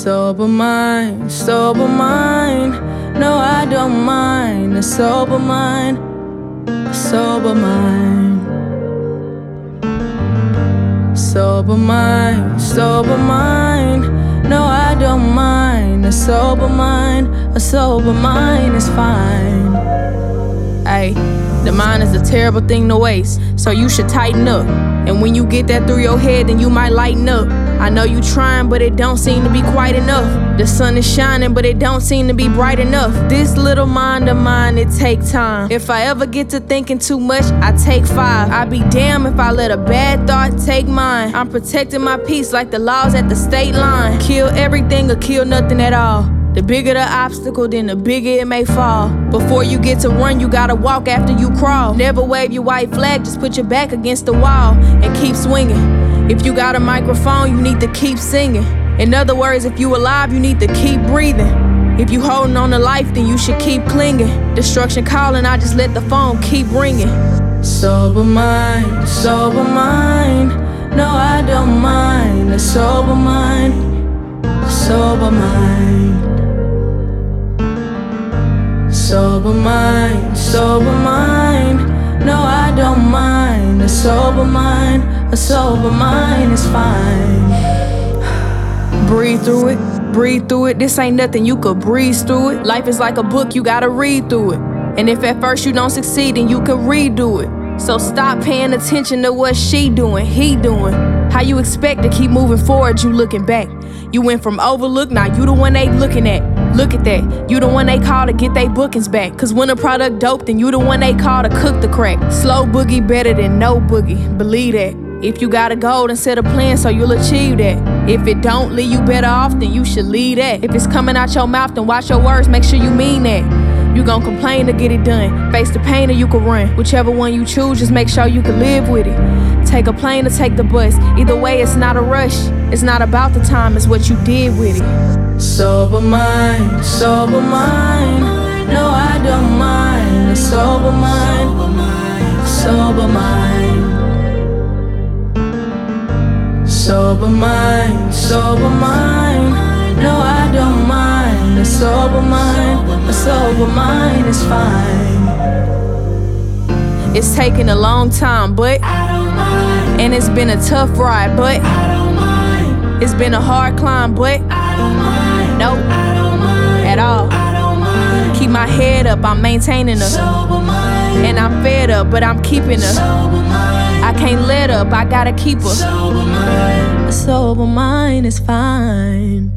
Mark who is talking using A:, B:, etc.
A: Sober mind, sober mind. No, I don't mind. A sober mind, a sober mind. Sober mind, sober mind. No, I don't mind. A sober mind is fine. Ay, the mind is a terrible thing to waste, so you should tighten up. And when you get that through your head, then you might lighten up. I know you trying, but it don't seem to be quite enough. The sun is shining, but it don't seem to be bright enough. This little mind of mine, it take time. If I ever get to thinking too much, I take 5. I'd be damned if I let a bad thought take mine. I'm protecting my peace like the laws at the state line. Kill everything or kill nothing at all. The bigger the obstacle, then the bigger it may fall. Before you get to run, you gotta walk after you crawl. Never wave your white flag, just put your back against the wall and keep swinging. If you got a microphone, you need to keep singing. In other words, if you alive, you need to keep breathing. If you holding on to life, then you should keep clinging. Destruction calling, I just let the phone keep ringing. Sober mind, sober mind. No, I don't mind. A sober mind, a sober mind. Sober mind, sober mind. No, I don't mind. A sober mind is fine. Breathe through it, this ain't nothing, you could breeze through it. Life is like a book, you gotta read through it. And if at first you don't succeed, then you can redo it. So stop paying attention to what she doing, he doing. How you expect to keep moving forward, you looking back. You went from overlooked, now you the one they looking at. Look at that, you the one they call to get they bookings back. Cause when a product dope, then you the one they call to cook the crack. Slow boogie better than no boogie, believe that. If you got a goal, then set a plan so you'll achieve that. If it don't leave you better off, then you should leave that. If it's coming out your mouth, then watch your words, make sure you mean that. You gon' complain to get it done, face the pain or you can run. Whichever one you choose, just make sure you can live with it. Take a plane or take the bus, either way it's not a rush. It's not about the time, it's what you did with it. Sober mind, sober mind. No, I don't mind. A sober mind, sober mind. Sober mind, sober mind. No, I don't mind. A sober mind is fine. It's taken a long time, but I don't mind. And it's been a tough ride, but I don't mind. It's been a hard climb, but I don't mind. Nope, I don't mind at all. I don't mind. Keep my head up, I'm maintaining her. Sober mind. And I'm fed up, but I'm keeping her. Sober mind. I can't let up, I gotta keep her. Sober mind. A sober mind is fine.